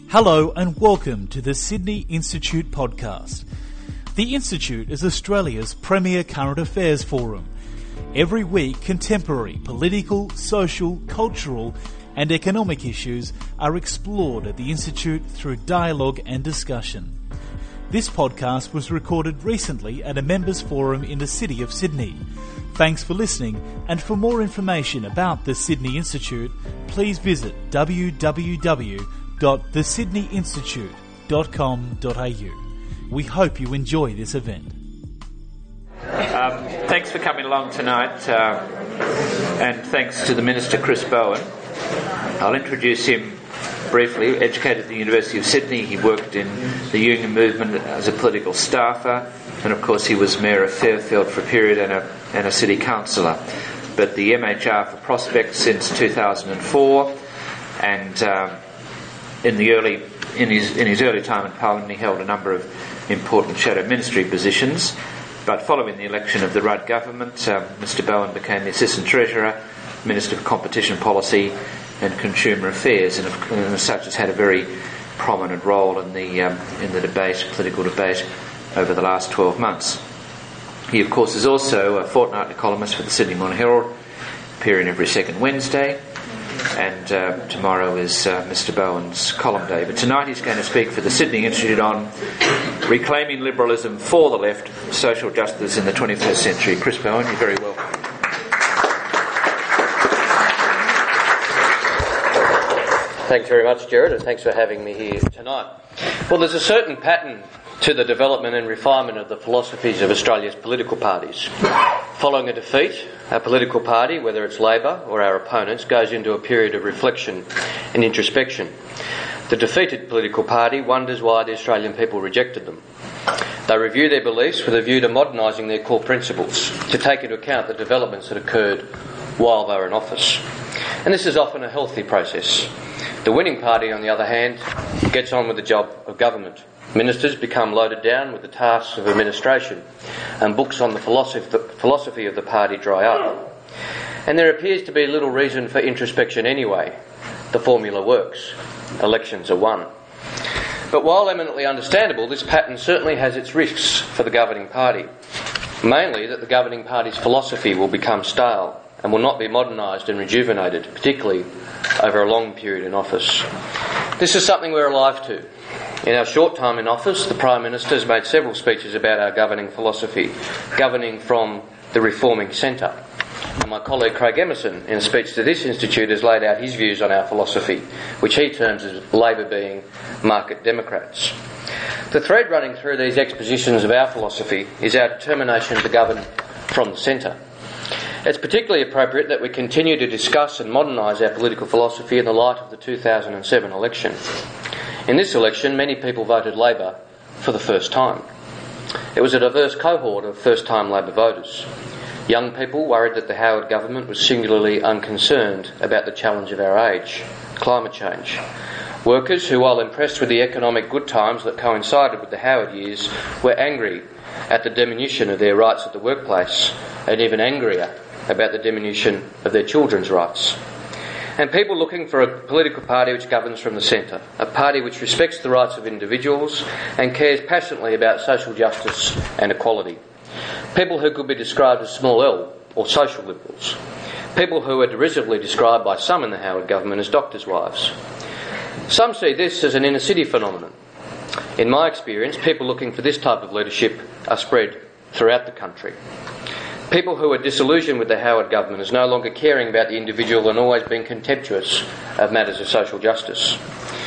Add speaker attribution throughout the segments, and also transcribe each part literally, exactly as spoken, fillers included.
Speaker 1: Hello and welcome to the Sydney Institute podcast. The Institute is Australia's premier current affairs forum. Every week, contemporary political, social, cultural and economic issues are explored at the Institute through dialogue and discussion. This podcast was recorded recently at a members' forum in the city of Sydney. Thanks for listening, and for more information about the Sydney Institute, please visit w w w dot the sydney institute dot com dot a u. We hope you enjoy this event.
Speaker 2: Um, thanks for coming along tonight, uh, and thanks to the Minister Chris Bowen. I'll introduce him briefly. Educated at the University of Sydney, he worked in the union movement as a political staffer, and of course he was Mayor of Fairfield for a period and a, and a City Councillor. But the M H R for Prospect since two thousand four, and um, in the early in his in his early time in Parliament he held a number of important shadow ministry positions. But following the election of the Rudd government, um, Mr Bowen became the Assistant Treasurer, Minister for Competition Policy and Consumer Affairs, and, and as such has had a very prominent role in the um, in the debate, political debate, over the last twelve months. He, of course, is also a fortnightly columnist for the Sydney Morning Herald, appearing every second Wednesday, and uh, tomorrow is uh, Mr Bowen's column day. But tonight he's going to speak for the Sydney Institute on reclaiming liberalism for the left, social justice in the twenty-first century. Chris Bowen, you're very welcome.
Speaker 3: Thanks very much, Gerard, and thanks for having me here tonight. Well, there's a certain pattern to the development and refinement of the philosophies of Australia's political parties. Following a defeat, our political party, whether it's Labor or our opponents, goes into a period of reflection and introspection. The defeated political party wonders why the Australian people rejected them. They review their beliefs with a view to modernising their core principles, to take into account the developments that occurred while they were in office. And this is often a healthy process. The winning party, on the other hand, gets on with the job of government. Ministers become loaded down with the tasks of administration, and books on the philosophy of the party dry up. And there appears to be little reason for introspection anyway. The formula works. Elections are won. But while eminently understandable, this pattern certainly has its risks for the governing party. Mainly that the governing party's philosophy will become stale and will not be modernised and rejuvenated, particularly over a long period in office. This is something we're alive to. In our short time in office, the Prime Minister has made several speeches about our governing philosophy, governing from the reforming centre. And my colleague Craig Emerson, in a speech to this institute, has laid out his views on our philosophy, which he terms as Labor being market democrats. The thread running through these expositions of our philosophy is our determination to govern from the centre. It's particularly appropriate that we continue to discuss and modernise our political philosophy in the light of the two thousand seven election. In this election, many people voted Labor for the first time. It was a diverse cohort of first-time Labor voters. Young people worried that the Howard government was singularly unconcerned about the challenge of our age, climate change. Workers who, while impressed with the economic good times that coincided with the Howard years, were angry at the diminution of their rights at the workplace, and even angrier about the diminution of their children's rights. And people looking for a political party which governs from the centre, a party which respects the rights of individuals and cares passionately about social justice and equality. People who could be described as small L or social liberals. People who are derisively described by some in the Howard government as doctors' wives. Some see this as an inner city phenomenon. In my experience, people looking for this type of leadership are spread throughout the country. People who are disillusioned with the Howard government as no longer caring about the individual and always being contemptuous of matters of social justice.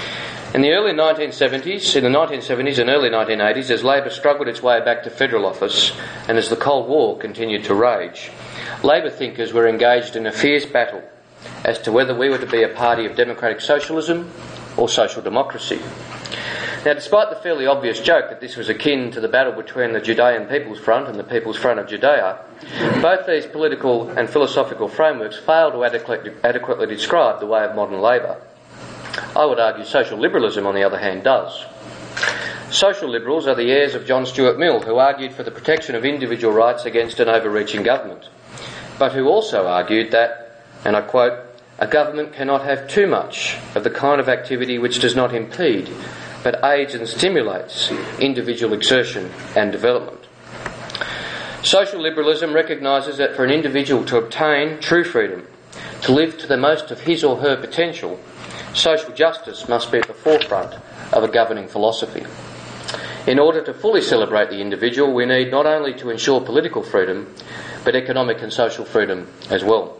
Speaker 3: In the early nineteen seventies, in the nineteen seventies and early nineteen eighties, as Labor struggled its way back to federal office and as the Cold War continued to rage, Labor thinkers were engaged in a fierce battle as to whether we were to be a party of democratic socialism or social democracy. Now, despite the fairly obvious joke that this was akin to the battle between the Judean People's Front and the People's Front of Judea, both these political and philosophical frameworks fail to adequately, adequately describe the way of modern Labor. I would argue social liberalism, on the other hand, does. Social liberals are the heirs of John Stuart Mill, who argued for the protection of individual rights against an overreaching government, but who also argued that, and I quote, A government cannot have too much of the kind of activity which does not impede, but aids and stimulates individual exertion and development. Social liberalism recognises that for an individual to obtain true freedom, to live to the most of his or her potential, social justice must be at the forefront of a governing philosophy. In order to fully celebrate the individual, we need not only to ensure political freedom, but economic and social freedom as well.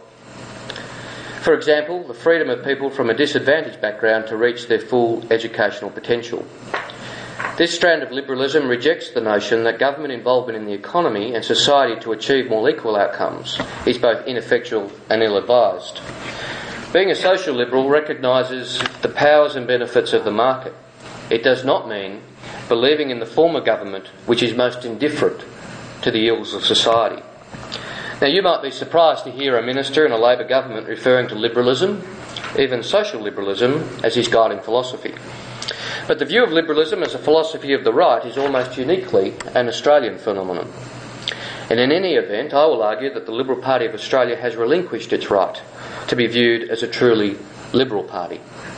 Speaker 3: For example, the freedom of people from a disadvantaged background to reach their full educational potential. This strand of liberalism rejects the notion that government involvement in the economy and society to achieve more equal outcomes is both ineffectual and ill-advised. Being a social liberal recognises the powers and benefits of the market. It does not mean believing in the form of government which is most indifferent to the ills of society. Now, you might be surprised to hear a minister in a Labor government referring to liberalism, even social liberalism, as his guiding philosophy. But the view of liberalism as a philosophy of the right is almost uniquely an Australian phenomenon. And in any event, I will argue that the Liberal Party of Australia has relinquished its right to be viewed as a truly liberal party.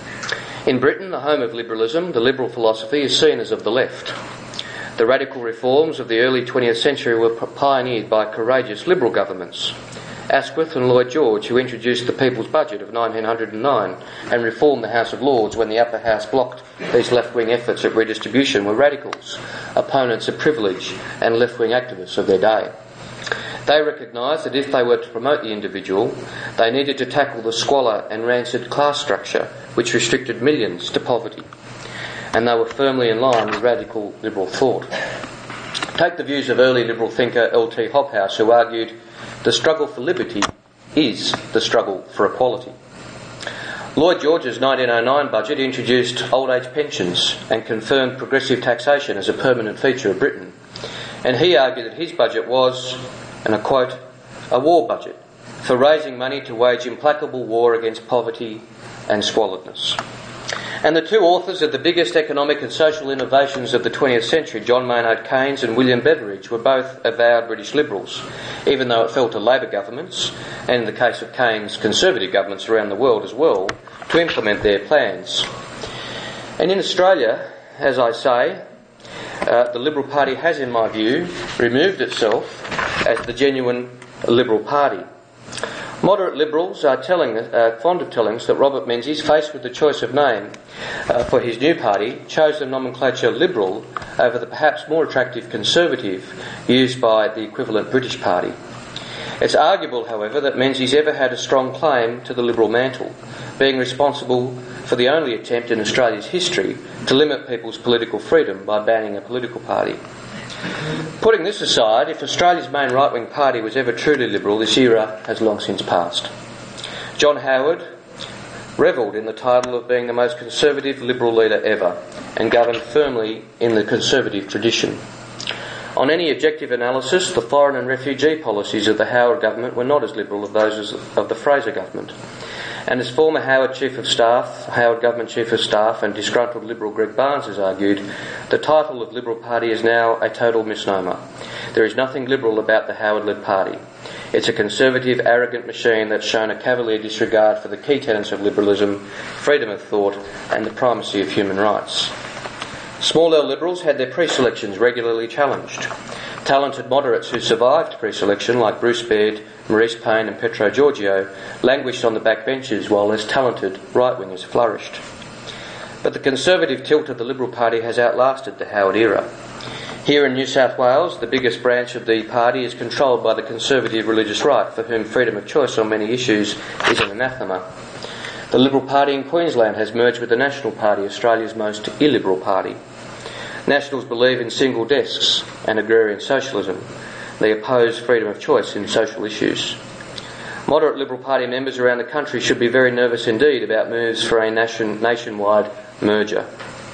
Speaker 3: In Britain, the home of liberalism, the liberal philosophy is seen as of the left. The radical reforms of the early twentieth century were pioneered by courageous liberal governments. Asquith and Lloyd George, who introduced the People's Budget of nineteen oh nine and reformed the House of Lords when the upper house blocked these left-wing efforts at redistribution, were radicals, opponents of privilege and left-wing activists of their day. They recognised that if they were to promote the individual, they needed to tackle the squalor and rancid class structure which restricted millions to poverty. And they were firmly in line with radical liberal thought. Take the views of early liberal thinker L T Hobhouse, who argued the struggle for liberty is the struggle for equality. Lloyd George's nineteen oh nine budget introduced old age pensions and confirmed progressive taxation as a permanent feature of Britain. And he argued that his budget was, and I quote, a war budget for raising money to wage implacable war against poverty and squalidness. And the two authors of the biggest economic and social innovations of the twentieth century, John Maynard Keynes and William Beveridge, were both avowed British liberals, even though it fell to Labor governments, and in the case of Keynes, Conservative governments around the world as well, to implement their plans. And in Australia, as I say, uh, the Liberal Party has, in my view, removed itself as the genuine Liberal Party. Moderate Liberals are telling, uh, fond of telling us that Robert Menzies, faced with the choice of name uh, for his new party, chose the nomenclature Liberal over the perhaps more attractive Conservative used by the equivalent British Party. It's arguable, however, that Menzies ever had a strong claim to the Liberal mantle, being responsible for the only attempt in Australia's history to limit people's political freedom by banning a political party. Putting this aside, if Australia's main right-wing party was ever truly liberal, this era has long since passed. John Howard revelled in the title of being the most conservative liberal leader ever and governed firmly in the conservative tradition. On any objective analysis, the foreign and refugee policies of the Howard government were not as liberal as those of the Fraser government. And as former Howard Chief of Staff, Howard Government Chief of Staff and disgruntled Liberal Greg Barnes has argued, the title of Liberal Party is now a total misnomer. There is nothing liberal about the Howard-led party. It's a conservative, arrogant machine that's shown a cavalier disregard for the key tenets of liberalism, freedom of thought and the primacy of human rights. Small L Liberals had their pre-selections regularly challenged. Talented moderates who survived pre-selection, like Bruce Baird, Maurice Payne and Petro Georgiou, languished on the backbenches while less talented right-wingers flourished. But the conservative tilt of the Liberal Party has outlasted the Howard era. Here in New South Wales, the biggest branch of the party is controlled by the conservative religious right, for whom freedom of choice on many issues is an anathema. The Liberal Party in Queensland has merged with the National Party, Australia's most illiberal party. Nationals believe in single desks and agrarian socialism. They oppose freedom of choice in social issues. Moderate Liberal Party members around the country should be very nervous indeed about moves for a nation, nationwide merger.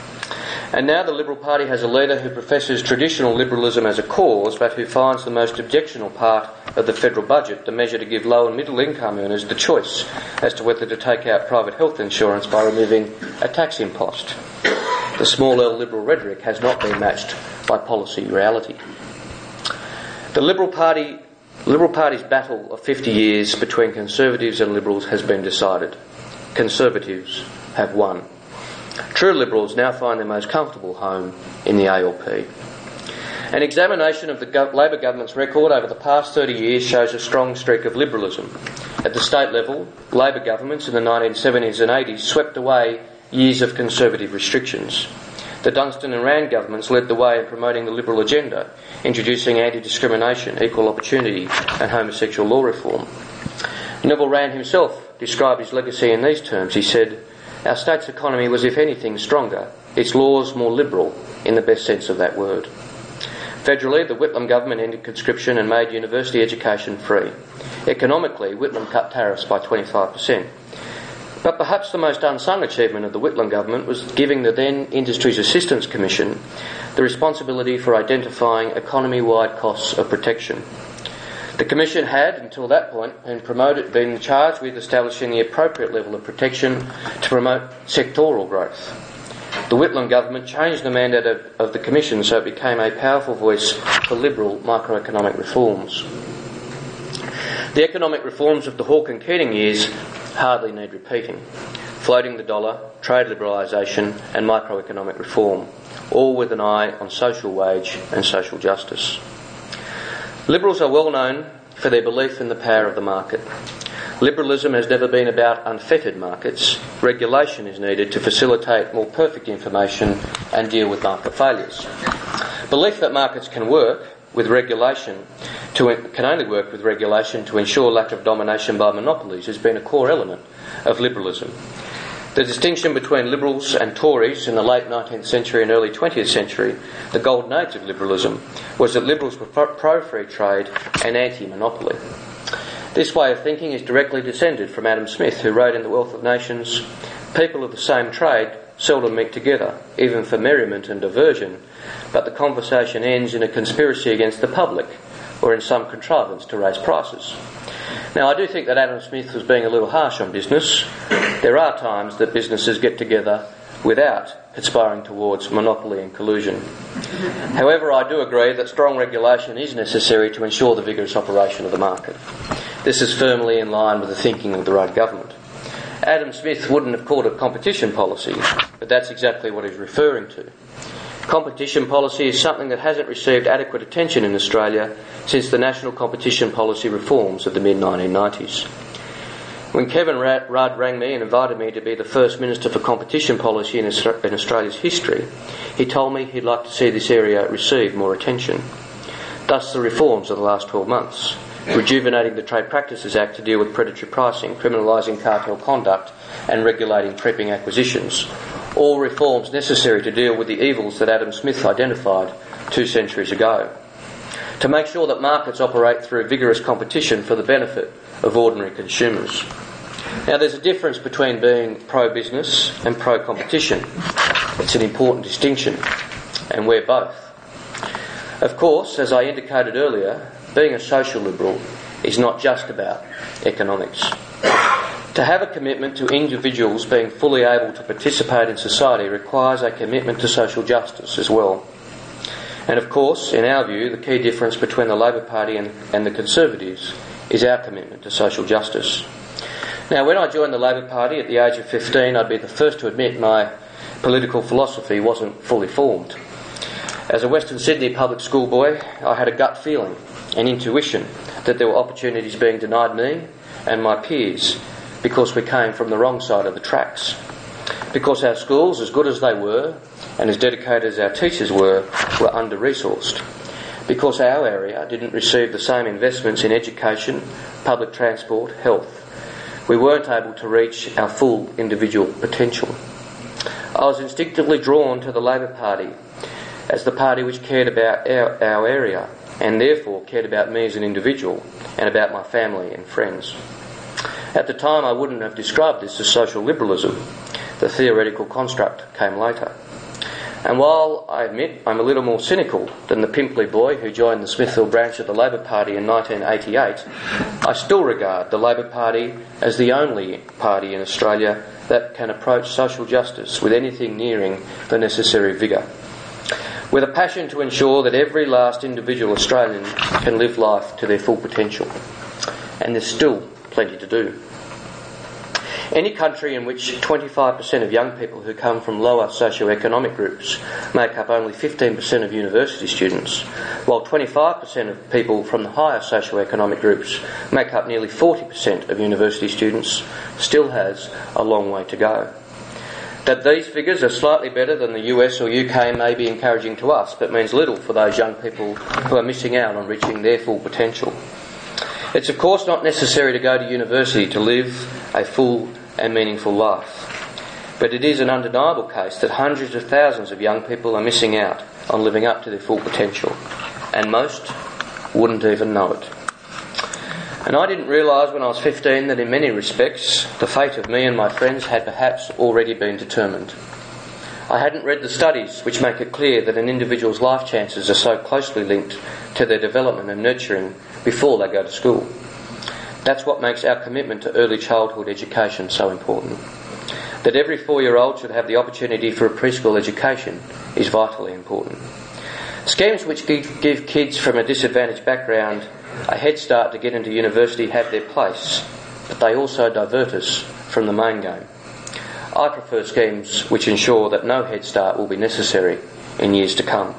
Speaker 3: And now the Liberal Party has a leader who professes traditional liberalism as a cause, but who finds the most objectionable part of the federal budget, the measure to give low and middle income earners the choice as to whether to take out private health insurance by removing a tax impost. The small L Liberal rhetoric has not been matched by policy reality. The Liberal Party The Liberal Party's battle of fifty years between Conservatives and Liberals has been decided. Conservatives have won. True Liberals now find their most comfortable home in the A L P. An examination of the Go- Labor government's record over the past thirty years shows a strong streak of liberalism. At the state level, Labor governments in the nineteen seventies and eighties swept away years of Conservative restrictions. The Dunstan and Rand governments led the way in promoting the Liberal agenda, introducing anti-discrimination, equal opportunity and homosexual law reform. Neville Rand himself described his legacy in these terms. He said, "Our state's economy was, if anything, stronger, its laws more liberal, in the best sense of that word." Federally, the Whitlam government ended conscription and made university education free. Economically, Whitlam cut tariffs by twenty-five percent. But perhaps the most unsung achievement of the Whitlam government was giving the then Industries Assistance Commission the responsibility for identifying economy-wide costs of protection. The Commission had, until that point, been, promoted, been charged with establishing the appropriate level of protection to promote sectoral growth. The Whitlam government changed the mandate of, of the Commission so it became a powerful voice for liberal microeconomic reforms. The economic reforms of the Hawke and Keating years hardly need repeating. Floating the dollar, trade liberalisation and microeconomic reform, all with an eye on social wage and social justice. Liberals are well known for their belief in the power of the market. Liberalism has never been about unfettered markets. Regulation is needed to facilitate more perfect information and deal with market failures. Belief that markets can work with regulation to, can only work with regulation to ensure lack of domination by monopolies has been a core element of liberalism. The distinction between Liberals and Tories in the late nineteenth century and early twentieth century, the golden age of liberalism, was that Liberals were pro-free trade and anti-monopoly. This way of thinking is directly descended from Adam Smith, who wrote in The Wealth of Nations, "People of the same trade seldom meet together, even for merriment and diversion, but the conversation ends in a conspiracy against the public or in some contrivance to raise prices." Now, I do think that Adam Smith was being a little harsh on business. There are times that businesses get together without conspiring towards monopoly and collusion. However, I do agree that strong regulation is necessary to ensure the vigorous operation of the market. This is firmly in line with the thinking of the Rudd government. Adam Smith wouldn't have called it competition policy, but that's exactly what he's referring to. Competition policy is something that hasn't received adequate attention in Australia since the national competition policy reforms of the mid nineteen nineties. When Kevin Rudd rang me and invited me to be the first Minister for Competition Policy in Australia's history, he told me he'd like to see this area receive more attention. Thus the reforms of the last twelve months, rejuvenating the Trade Practices Act to deal with predatory pricing, criminalising cartel conduct and regulating creeping acquisitions, all reforms necessary to deal with the evils that Adam Smith identified two centuries ago, to make sure that markets operate through vigorous competition for the benefit of ordinary consumers. Now, there's a difference between being pro-business and pro-competition. It's an important distinction, and we're both. Of course, as I indicated earlier, being a social liberal is not just about economics. To have a commitment to individuals being fully able to participate in society requires a commitment to social justice as well. And of course, in our view, the key difference between the Labor Party and, and the Conservatives is our commitment to social justice. Now, when I joined the Labor Party at the age of fifteen, I'd be the first to admit my political philosophy wasn't fully formed. As a Western Sydney public school boy, I had a gut feeling, an intuition, that there were opportunities being denied me and my peers because we came from the wrong side of the tracks. Because our schools, as good as they were, and as dedicated as our teachers were, were under-resourced. Because our area didn't receive the same investments in education, public transport, health. We weren't able to reach our full individual potential. I was instinctively drawn to the Labor Party as the party which cared about our, our area and therefore cared about me as an individual and about my family and friends. At the time, I wouldn't have described this as social liberalism. The theoretical construct came later. And while I admit I'm a little more cynical than the pimply boy who joined the Smithville branch of the Labor Party in nineteen eighty-eight, I still regard the Labor Party as the only party in Australia that can approach social justice with anything nearing the necessary vigour. with a passion to ensure that every last individual Australian can live life to their full potential. And there's still plenty to do. Any country in which twenty-five percent of young people who come from lower socio-economic groups make up only fifteen percent of university students, while twenty-five percent of people from the higher socio-economic groups make up nearly forty percent of university students, still has a long way to go. That these figures are slightly better than the U S or U K may be encouraging to us, but means little for those young people who are missing out on reaching their full potential. It's of course not necessary to go to university to live a full and meaningful life, but it is an undeniable case that hundreds of thousands of young people are missing out on living up to their full potential, and most wouldn't even know it. And I didn't realise when I was fifteen that in many respects the fate of me and my friends had perhaps already been determined. I hadn't read the studies which make it clear that an individual's life chances are so closely linked to their development and nurturing before they go to school. That's what makes our commitment to early childhood education so important. That every four-year-old should have the opportunity for a preschool education is vitally important. Schemes which give, give kids from a disadvantaged background a head start to get into university have their place, but they also divert us from the main game. I prefer schemes which ensure that no head start will be necessary in years to come.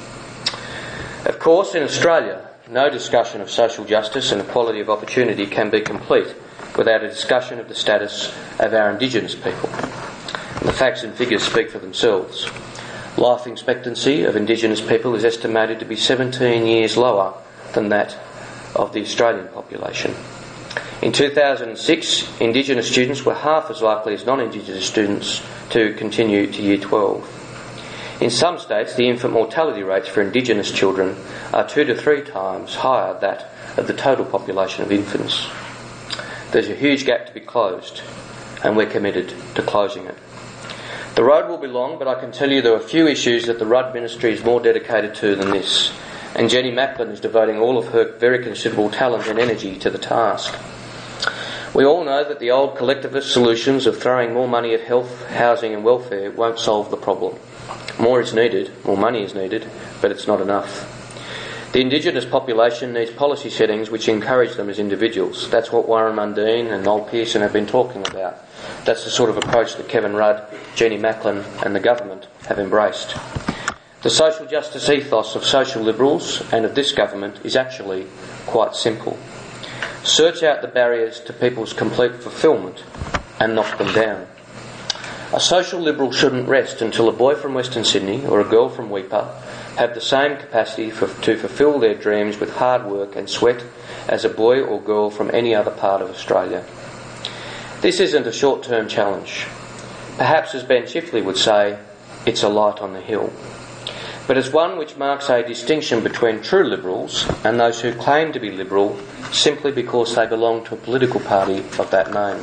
Speaker 3: Of course, in Australia, no discussion of social justice and equality of opportunity can be complete without a discussion of the status of our Indigenous people. The facts and figures speak for themselves. Life expectancy of Indigenous people is estimated to be seventeen years lower than that of the Australian population. In two thousand six, Indigenous students were half as likely as non-Indigenous students to continue to Year twelve. In some states, the infant mortality rates for Indigenous children are two to three times higher than that of the total population of infants. There's a huge gap to be closed, and we're committed to closing it. The road will be long, but I can tell you there are few issues that the Rudd Ministry is more dedicated to than this, and Jenny Macklin is devoting all of her very considerable talent and energy to the task. We all know that the old collectivist solutions of throwing more money at health, housing and welfare won't solve the problem. More is needed, more money is needed, but it's not enough. The Indigenous population needs policy settings which encourage them as individuals. That's what Warren Mundine and Noel Pearson have been talking about. That's the sort of approach that Kevin Rudd, Jenny Macklin and the government have embraced. The social justice ethos of social liberals and of this government is actually quite simple. Search out the barriers to people's complete fulfilment and knock them down. A social liberal shouldn't rest until a boy from Western Sydney or a girl from Weipa have the same capacity for, to fulfil their dreams with hard work and sweat as a boy or girl from any other part of Australia. This isn't a short-term challenge. Perhaps, as Ben Chifley would say, it's a light on the hill. But it's one which marks a distinction between true liberals and those who claim to be liberal simply because they belong to a political party of that name.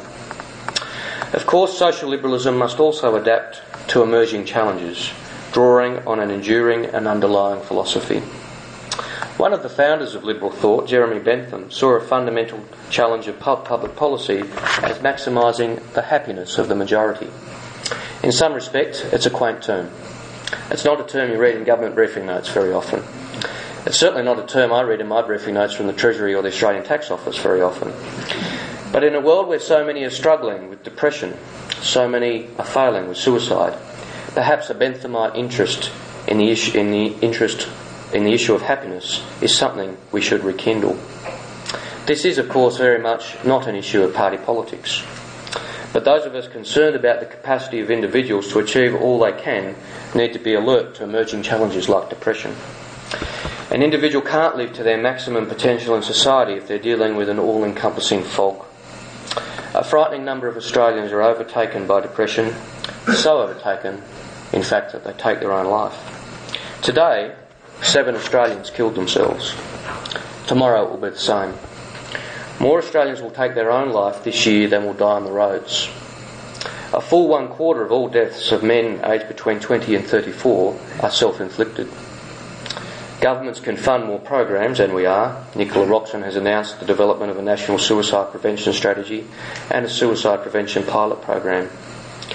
Speaker 3: Of course, social liberalism must also adapt to emerging challenges, drawing on an enduring and underlying philosophy. One of the founders of liberal thought, Jeremy Bentham, saw a fundamental challenge of public policy as maximising the happiness of the majority. In some respects, it's a quaint term. It's not a term you read in government briefing notes very often. It's certainly not a term I read in my briefing notes from the Treasury or the Australian Tax Office very often. But in a world where so many are struggling with depression, so many are failing with suicide, perhaps a Benthamite interest in the issue, in the interest in the issue of happiness is something we should rekindle. This is, of course, very much not an issue of party politics. But those of us concerned about the capacity of individuals to achieve all they can need to be alert to emerging challenges like depression. An individual can't live to their maximum potential in society if they're dealing with an all-encompassing fog. A frightening number of Australians are overtaken by depression, so overtaken, in fact, that they take their own life. Today, seven Australians killed themselves. Tomorrow it will be the same. More Australians will take their own life this year than will die on the roads. A full one quarter of all deaths of men aged between twenty and thirty-four are self-inflicted. Governments can fund more programs, and we are. Nicola Roxon has announced the development of a national suicide prevention strategy and a suicide prevention pilot program.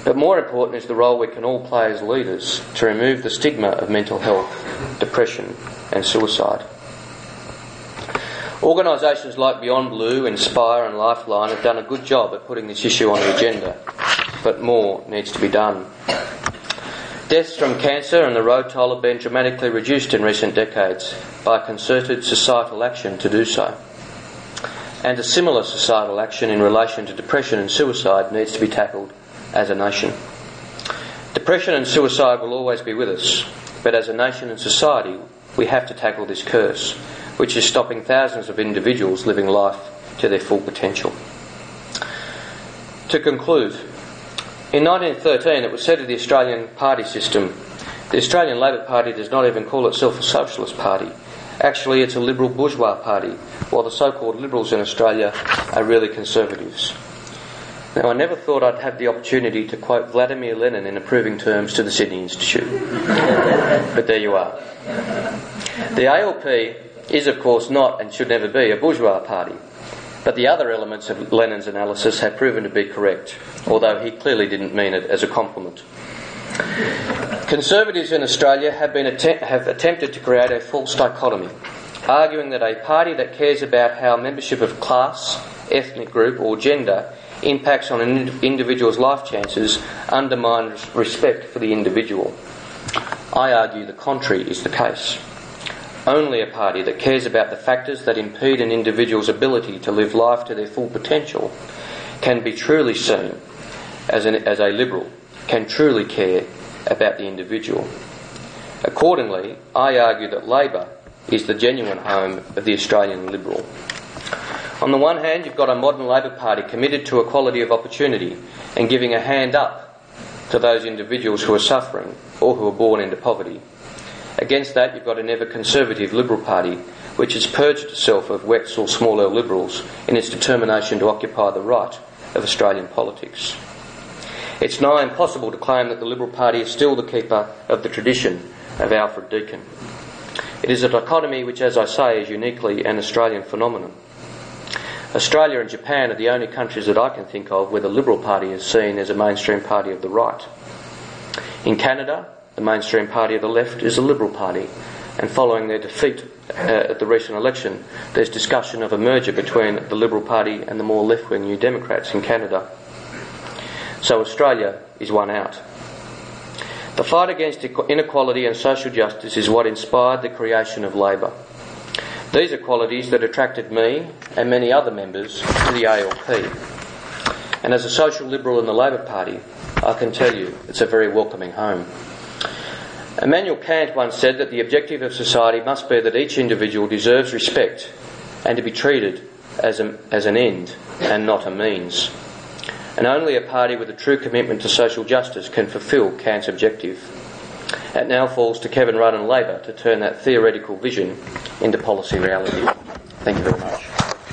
Speaker 3: But more important is the role we can all play as leaders to remove the stigma of mental health, depression and suicide. Organisations like Beyond Blue, Inspire and Lifeline have done a good job at putting this issue on the agenda, but more needs to be done. Deaths from cancer and the road toll have been dramatically reduced in recent decades by concerted societal action to do so. And a similar societal action in relation to depression and suicide needs to be tackled as a nation. Depression and suicide will always be with us, but as a nation and society we have to tackle this curse, which is stopping thousands of individuals living life to their full potential. To conclude, in nineteen thirteen it was said of the Australian party system, the Australian Labor Party does not even call itself a socialist party. Actually, it's a liberal bourgeois party, while the so-called liberals in Australia are really conservatives. Now, I never thought I'd have the opportunity to quote Vladimir Lenin in approving terms to the Sydney Institute. But there you are. The A L P is, of course, not and should never be a bourgeois party. But the other elements of Lenin's analysis have proven to be correct, although he clearly didn't mean it as a compliment. Conservatives in Australia have, been att- have attempted to create a false dichotomy, arguing that a party that cares about how membership of class, ethnic group or gender impacts on an individual's life chances undermines respect for the individual. I argue the contrary is the case. Only a party that cares about the factors that impede an individual's ability to live life to their full potential can be truly seen as, an, as a liberal, can truly care about the individual. Accordingly, I argue that Labor is the genuine home of the Australian Liberal. On the one hand, you've got a modern Labor Party committed to equality of opportunity and giving a hand up to those individuals who are suffering or who are born into poverty. Against that, you've got an ever-conservative Liberal Party which has purged itself of Wets or small L Liberals in its determination to occupy the right of Australian politics. It's nigh impossible to claim that the Liberal Party is still the keeper of the tradition of Alfred Deakin. It is a dichotomy which, as I say, is uniquely an Australian phenomenon. Australia and Japan are the only countries that I can think of where the Liberal Party is seen as a mainstream party of the right. In Canada, the mainstream party of the left is the Liberal Party, and following their defeat uh, at the recent election, there's discussion of a merger between the Liberal Party and the more left-wing New Democrats in Canada. So Australia is one out. The fight against inequality and social justice is what inspired the creation of Labor. These are qualities that attracted me and many other members to the A L P. And as a social liberal in the Labor Party, I can tell you it's a very welcoming home. Immanuel Kant once said that the objective of society must be that each individual deserves respect and to be treated as, a, as an end and not a means. And only a party with a true commitment to social justice can fulfil Kant's objective. It now falls to Kevin Rudd and Labor to turn that theoretical vision into policy reality. Thank you very much.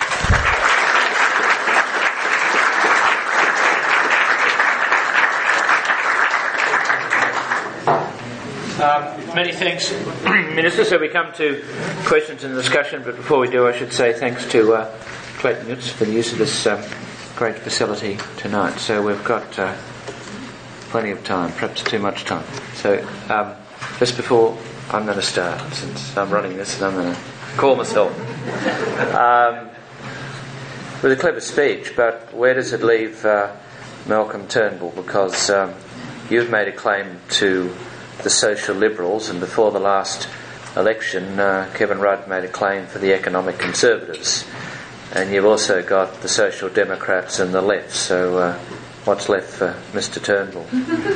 Speaker 2: Um, many thanks, Minister. So we come to questions and discussion, but before we do, I should say thanks to uh, Clayton Utz for the use of this um, great facility tonight. So we've got uh, plenty of time, perhaps too much time. So um, just before I'm going to start, since I'm running this and I'm going to call myself, um, with a clever speech, but where does it leave uh, Malcolm Turnbull? Because um, you've made a claim to the social liberals, and before the last election uh, Kevin Rudd made a claim for the economic conservatives, and you've also got the social democrats and the left. So uh, what's left for Mister Turnbull?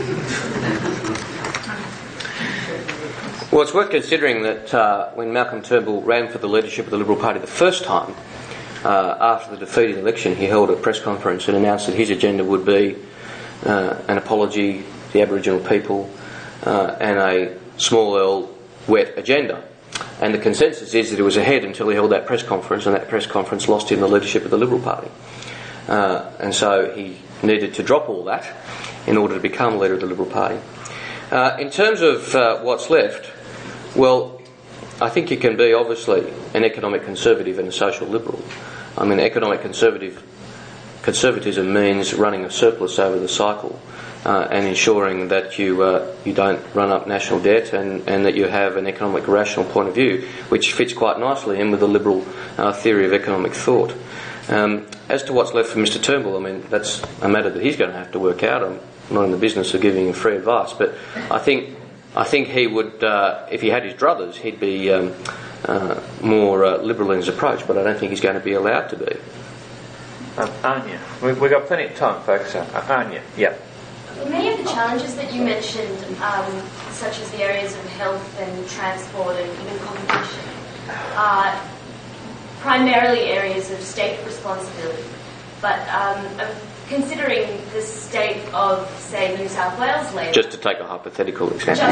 Speaker 3: Well, it's worth considering that uh, when Malcolm Turnbull ran for the leadership of the Liberal Party the first time, uh, after the defeated election, he held a press conference and announced that his agenda would be uh, an apology to the Aboriginal people, Uh, and a small L wet agenda. And the consensus is that he was ahead until he held that press conference, and that press conference lost him the leadership of the Liberal Party. Uh, and so he needed to drop all that in order to become leader of the Liberal Party. Uh, in terms of uh, what's left, well, I think you can be obviously an economic conservative and a social liberal. I mean, economic conservative conservatism means running a surplus over the cycle. uh, and ensuring that you uh, you don't run up national debt, and, and that you have an economic rational point of view, which fits quite nicely in with the liberal uh, theory of economic thought. Um, as to what's left for Mister Turnbull, I mean, that's a matter that he's going to have to work out. I'm not in the business of giving him free advice, but I think I think he would, uh, if he had his druthers, he'd be um, uh, more uh, liberal in his approach, but I don't think he's going to be allowed to be.
Speaker 2: Um, Anya, we, we've got plenty of time, folks. Uh, Anya, yeah.
Speaker 4: Many of the challenges that you mentioned, um, such as the areas of health and transport and even competition, are primarily areas of state responsibility. But um, considering the state of, say, New South Wales Labor...
Speaker 3: Just to take a hypothetical example.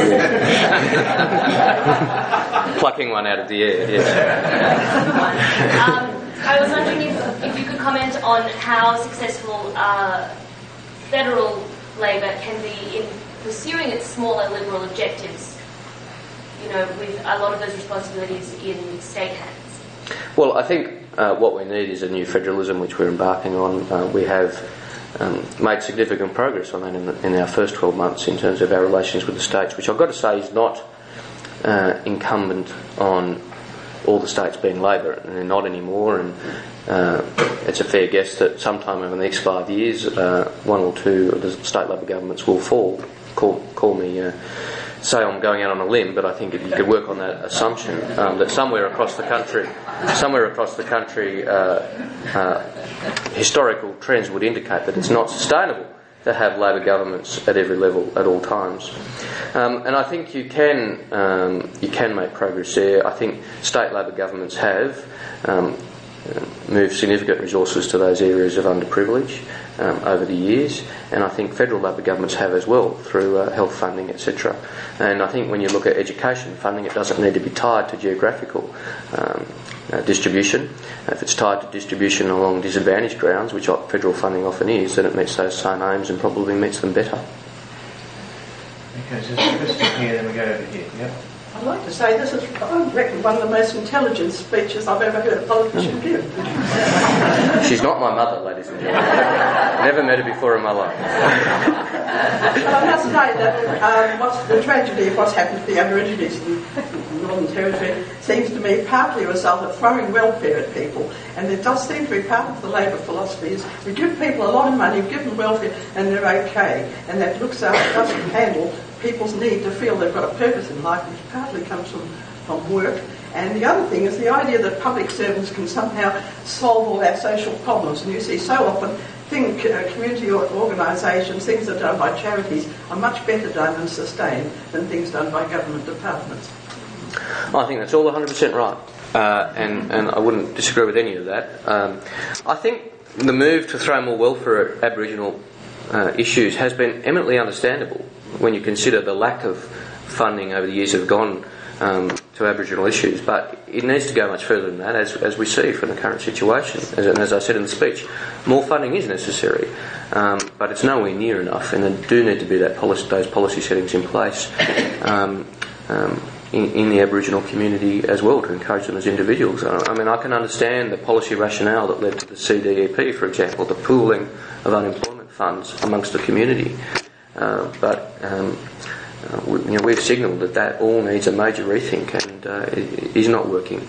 Speaker 3: Plucking one out of the air, yes.
Speaker 4: um, I was wondering if, if you could comment on how successful uh, federal Labor can be in pursuing its smaller liberal objectives, you know, with a lot of those responsibilities in state hands.
Speaker 3: Well, I think uh, what we need is a new federalism, which we're embarking on. Uh, we have um, made significant progress on that in, the, in our first twelve months in terms of our relations with the states, which I've got to say is not uh, incumbent on all the states being Labor, and they're not anymore, and uh, it's a fair guess that sometime over the next five years uh, one or two of the state Labor governments will fall. Call, call me uh, say I'm going out on a limb, but I think if you could work on that assumption um, that somewhere across the country somewhere across the country uh, uh, historical trends would indicate that it's not sustainable to have Labor governments at every level at all times. Um, and I think you can um, you can make progress there. I think state Labor governments have um, moved significant resources to those areas of underprivilege um, over the years, and I think federal Labor governments have as well through uh, health funding, et cetera. And I think when you look at education funding, it doesn't need to be tied to geographical um, uh, distribution. If it's tied to distribution along disadvantaged grounds, which federal funding often is, then it meets those same aims and probably meets them better.
Speaker 2: Okay, so there's a question here, then we go over here. Yep.
Speaker 5: I'd like to say this is, I reckon, one of the most intelligent speeches I've ever heard a politician give.
Speaker 3: She's not my mother, ladies and gentlemen. Never met her before in my life.
Speaker 5: But I must say that um, what's the tragedy of what's happened to the Aborigines in the Northern Territory seems to me partly a result of throwing welfare at people, and it does seem to be part of the Labor philosophy is we give people a lot of money, we give them welfare, and they're okay, and that looks after, doesn't handle people's need to feel they've got a purpose in life, which partly comes from, from work. And the other thing is the idea that public servants can somehow solve all our social problems. And you see so often think uh, community organisations, things that are done by charities, are much better done and sustained than things done by government departments.
Speaker 3: I think that's all one hundred percent right, uh, and, and I wouldn't disagree with any of that. Um, I think the move to throw more welfare at Aboriginal uh, issues has been eminently understandable when you consider the lack of funding over the years that have gone um, to Aboriginal issues, but it needs to go much further than that, as, as we see from the current situation. As, and as I said in the speech, more funding is necessary, um, but it's nowhere near enough, and there do need to be that policy, those policy settings in place um, um, in, in the Aboriginal community as well to encourage them as individuals. I mean, I can understand the policy rationale that led to the C D E P, for example, the pooling of unemployment funds amongst the community. Uh, but um, uh, we, you know, we've signalled that that all needs a major rethink, and uh, it is not working.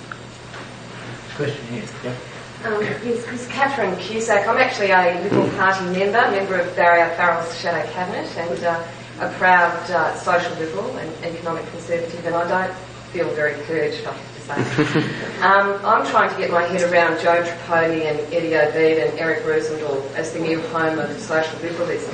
Speaker 2: Question here. Yep.
Speaker 6: Um, yes, this is Catherine Cusack. I'm actually a Liberal Party member, member of Barry O'Farrell's shadow cabinet, and uh, a proud uh, social liberal and economic conservative, and I don't feel very purged, I have to say. um, I'm trying to get my head around Joe Tripodi and Eddie Obeid and Eric Rosendahl as the new home of social liberalism.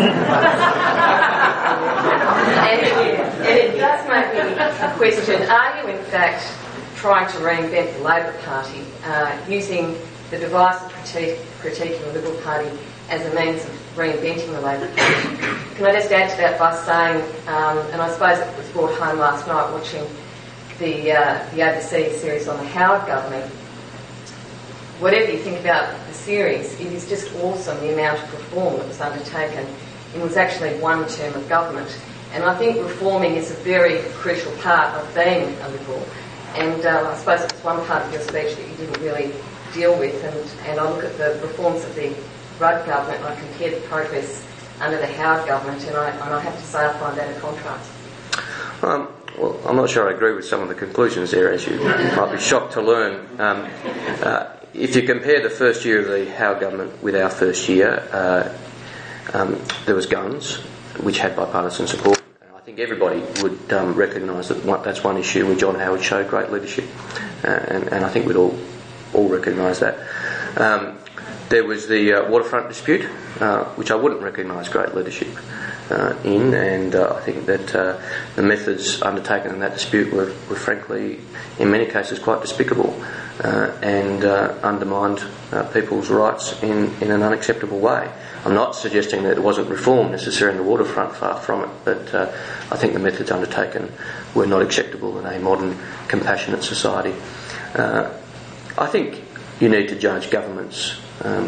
Speaker 6: and, it, and it does make me question, are you in fact trying to reinvent the Labor Party, uh, using the divisive critique, critique of the Liberal Party as a means of reinventing the Labor Party? Can I just add to that by saying, um, and I suppose it was brought home last night watching the uh, the overseas series on the Howard government, whatever you think about the series, it is just awesome the amount of reform that was undertaken. It was actually one term of government, and I think reforming is a very crucial part of being a Liberal. And uh, I suppose it's one part of your speech that you didn't really deal with, and, and I look at the reforms of the Rudd government and I compare the progress under the Howard government, and I, and I have to say I find that a contrast.
Speaker 3: Um, well, I'm not sure I agree with some of the conclusions there, as you might be shocked to learn. Um, uh, if you compare the first year of the Howard government with our first year, uh, um, there was guns, which had bipartisan support. And I think everybody would um, recognise that one, that's one issue where John Howard showed great leadership, uh, and, and I think we'd all all recognise that. Um, there was the uh, waterfront dispute, uh, which I wouldn't recognise great leadership Uh, in, and uh, I think that uh, the methods undertaken in that dispute were, were frankly, in many cases, quite despicable uh, and uh, undermined uh, people's rights in, in an unacceptable way. I'm not suggesting that it wasn't reform necessary in the waterfront, far from it, but uh, I think the methods undertaken were not acceptable in a modern, compassionate society. Uh, I think you need to judge governments um,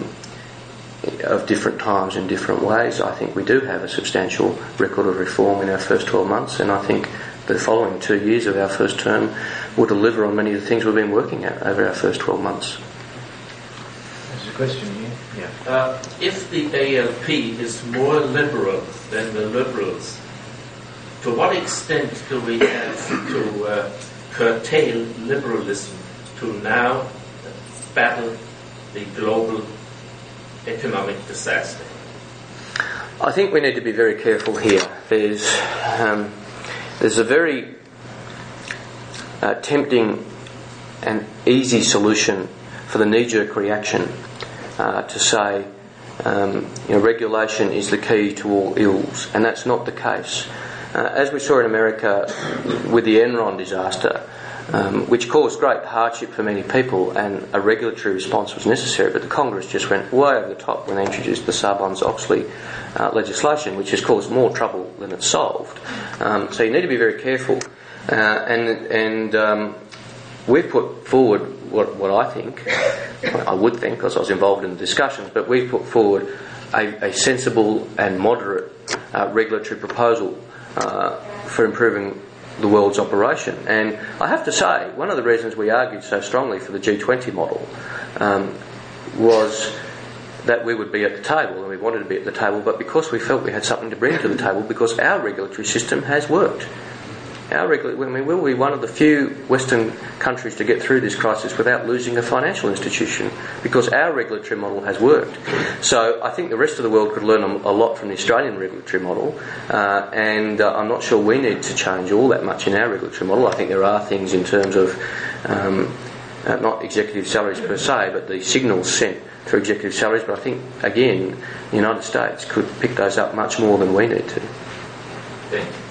Speaker 3: of different times in different ways. I think we do have a substantial record of reform in our first twelve months, and I think the following two years of our first term will deliver on many of the things we've been working at over our first twelve months.
Speaker 7: There's a question here. Yeah. Uh, if the A L P is more liberal than the Liberals, to what extent do we have to uh, curtail liberalism to now battle the global economic disaster?
Speaker 3: I think we need to be very careful here. There's um, there's a very uh, tempting and easy solution for the knee-jerk reaction uh, to say, um, you know, regulation is the key to all ills, and that's not the case. Uh, as we saw in America with the Enron disaster, Um, which caused great hardship for many people, and a regulatory response was necessary, but the Congress just went way over the top when they introduced the Sarbanes-Oxley uh, legislation, which has caused more trouble than it solved. Um, so you need to be very careful, uh, and and um, we've put forward what, what I think, I would think because I was involved in the discussions, but we've put forward a, a sensible and moderate uh, regulatory proposal uh, for improving the world's operation. And I have to say, one of the reasons we argued so strongly for the G twenty model um, was that we would be at the table, and we wanted to be at the table, but because we felt we had something to bring to the table, because our regulatory system has worked. Our regula- I mean, we'll be one of the few Western countries to get through this crisis without losing a financial institution, because our regulatory model has worked. So I think the rest of the world could learn a, a lot from the Australian regulatory model, uh, and uh, I'm not sure we need to change all that much in our regulatory model. I think there are things in terms of um, uh, not executive salaries per se, but the signals sent through executive salaries. But I think, again, the United States could pick those up much more than we need to.
Speaker 7: Thank you.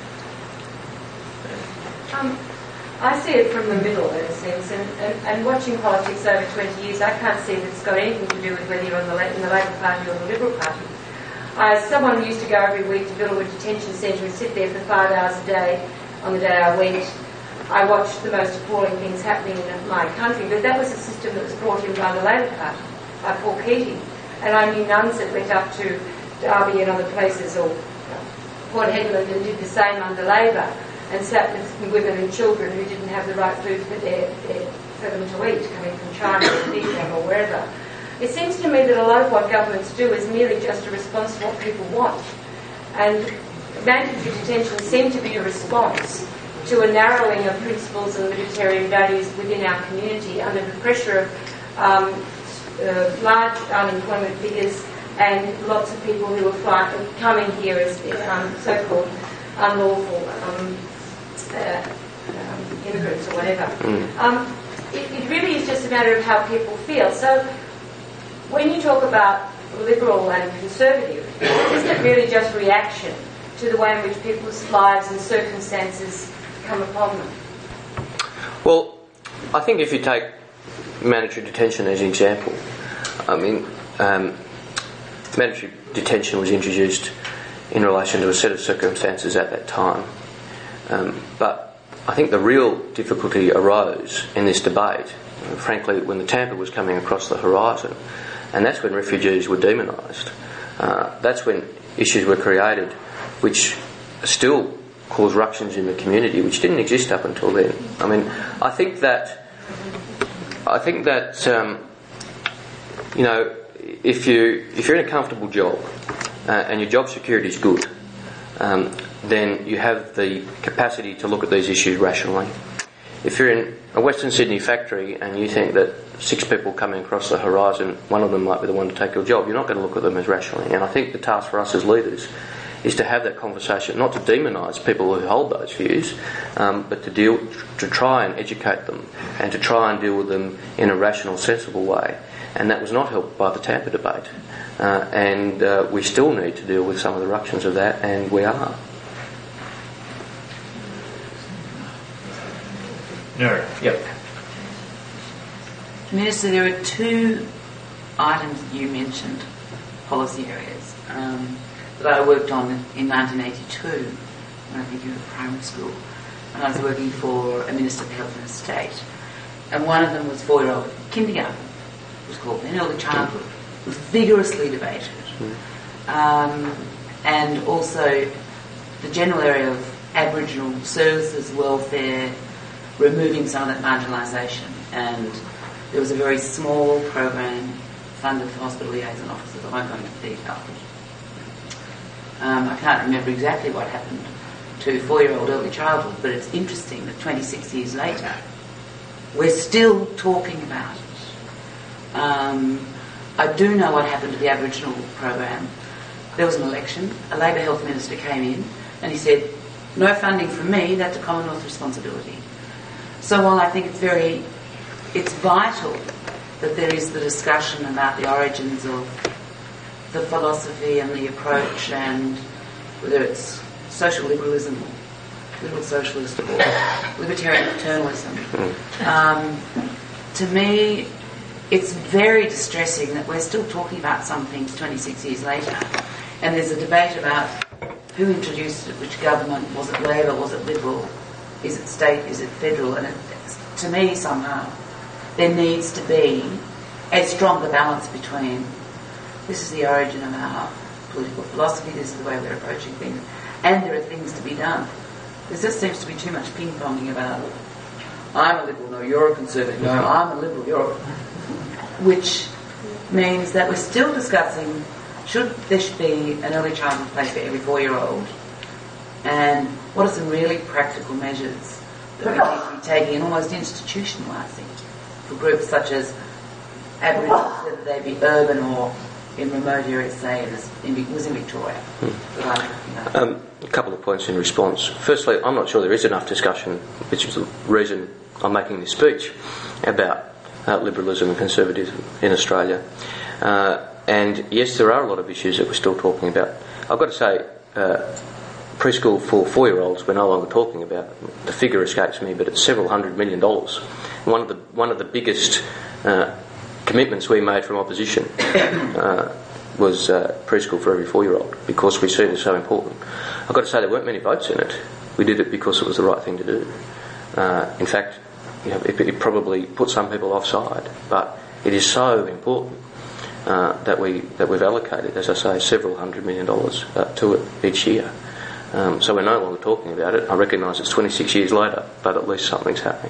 Speaker 6: Um, I see it from the middle, in a sense, and, and, and watching politics over twenty years, I can't see that it's got anything to do with whether you're in the, in the Labor Party or the Liberal Party. Uh, someone used to go every week to Villawood Detention Centre and sit there for five hours a day. On the day I went, I watched the most appalling things happening in my country, but that was a system that was brought in by the Labor Party, by Paul Keating. And I knew nuns that went up to Derby and other places, or Port Hedland, and did the same under Labor, and sat with women and children who didn't have the right food for, their, their, for them to eat, coming from China or Vietnam or wherever. It seems to me that a lot of what governments do is merely just a response to what people want. And mandatory detention seemed to be a response to a narrowing of principles and libertarian values within our community under the pressure of um, uh, large unemployment figures and lots of people who are fly- coming here as um, so-called unlawful um, Uh, um, immigrants or whatever. Mm. Um, it, it really is just a matter of how people feel. So when you talk about liberal and conservative, isn't it really just reaction to the way in which people's lives and circumstances come upon them?
Speaker 3: Well, I think if you take mandatory detention as an example, I mean, um, mandatory detention was introduced in relation to a set of circumstances at that time. Um, but I think the real difficulty arose in this debate, uh, frankly, when the Tampa was coming across the horizon, and that's when refugees were demonised. Uh, that's when issues were created which still cause ructions in the community, which didn't exist up until then. I mean, I think that I think that um, you know, if you if you're in a comfortable job uh, and your job security is good, um, then you have the capacity to look at these issues rationally. If you're in a Western Sydney factory and you think that six people coming across the horizon, one of them might be the one to take your job, you're not going to look at them as rationally. And I think the task for us as leaders is to have that conversation, not to demonise people who hold those views, um, but to deal, to try and educate them and to try and deal with them in a rational, sensible way. And that was not helped by the Tampa debate. Uh, and uh, we still need to deal with some of the ructions of that, and we are.
Speaker 2: No. Yep.
Speaker 8: Minister, there are two items that you mentioned, policy areas, um, that I worked on in nineteen eighty-two, when I think you were at primary school, and I was working for a Minister for Health and Estate. And one of them was four-year-old kindergarten, it was called then, early childhood. It was vigorously debated. Um, and also the general area of Aboriginal services, welfare, removing some of that marginalisation. And there was a very small program funded for hospital liaison officers. I won't go into detail. Um, I can't remember exactly what happened to four-year-old early childhood, but it's interesting that twenty-six years later, we're still talking about it. Um, I do know what happened to the Aboriginal program. There was an election, a Labor Health Minister came in, and he said, no funding from me, that's a Commonwealth responsibility. So while I think it's very, it's vital that there is the discussion about the origins of the philosophy and the approach, and whether it's social liberalism or liberal socialist or libertarian paternalism, um, to me it's very distressing that we're still talking about some things twenty-six years later, and there's a debate about who introduced it, which government, was it Labor, was it Liberal, is it state, is it federal, and it, to me somehow there needs to be a stronger balance between this is the origin of our political philosophy, this is the way we're approaching things, and there are things to be done. There just seems to be too much ping-ponging about I'm a Liberal, no, you're a Conservative, no, I'm a Liberal, you're a... which means that we're still discussing should there should be an early childhood place for every four-year-old, and what are some really practical measures that we need to be taking and almost institutionalising for groups such as Aboriginals, whether they be urban or in remote areas, say, as in, was in Victoria.
Speaker 3: Hmm. Um, a couple of points in response. Firstly, I'm not sure there is enough discussion, which is the reason I'm making this speech, about uh, liberalism and conservatism in Australia. Uh, and yes, there are a lot of issues that we're still talking about. I've got to say, uh, preschool for four-year-olds we're no longer talking about. The figure escapes me, but it's several hundred million dollars. One of the one of the biggest uh, commitments we made from opposition uh, was uh, preschool for every four-year-old, because we see it as so important. I've got to say there weren't many votes in it. We did it because it was the right thing to do. Uh, in fact, you know, it, it probably put some people offside, but it is so important uh, that we that we've allocated, as I say, several hundred million dollars uh, to it each year. Um, so we're no longer talking about it. I recognise it's twenty-six years later, but at least something's happening.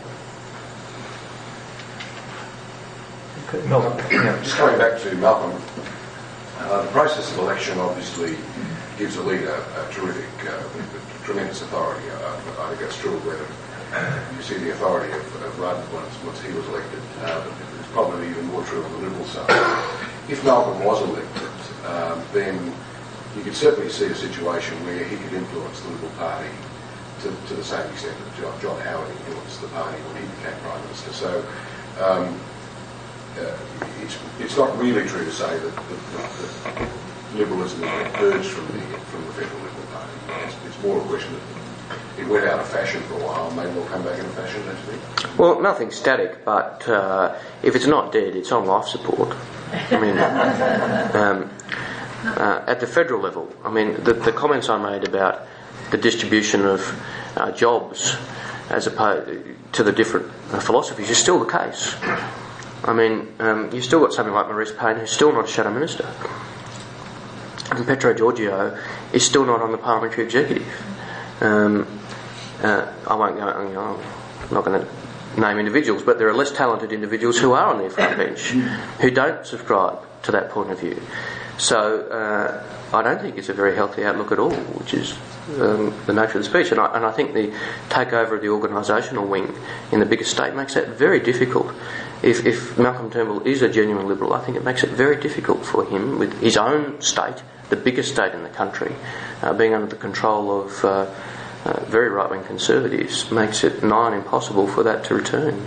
Speaker 9: Malcolm. Yeah. Just coming back to Malcolm, uh, the process of election obviously gives a leader a terrific, uh, tremendous authority. Uh, I think that's true whether you see the authority of, of Rudd once, once he was elected. Uh, but it's probably even more true on the Liberal side. If Malcolm was elected, um, then you could certainly see a situation where he could influence the Liberal Party to, to the same extent that John, John Howard influenced the party when he became Prime Minister. So um, uh, it's, it's not really true to say that, that, that, that liberalism has been purged from the, from the federal Liberal Party. It's, it's more a question that it went out of fashion for a while, maybe it'll come back into fashion next week.
Speaker 3: Well, nothing's static, but uh, if it's not dead, it's on life support. I mean, um, uh, at the federal level, I mean, the, the comments I made about the distribution of uh, jobs as opposed to the different uh, philosophies is still the case. I mean, um, you've still got something like Maurice Payne, who's still not a shadow minister. And Petro Georgiou is still not on the parliamentary executive. Um, uh, I won't go, you know, I'm not going to name individuals, but there are less talented individuals who are on their front bench who don't subscribe to that point of view. So uh, I don't think it's a very healthy outlook at all, which is um, the nature of the speech. And I, and I think the takeover of the organisational wing in the biggest state makes that very difficult. If, if Malcolm Turnbull is a genuine Liberal, I think it makes it very difficult for him, with his own state, the biggest state in the country, uh, being under the control of uh, uh, very right-wing Conservatives, makes it nigh on impossible for that to return.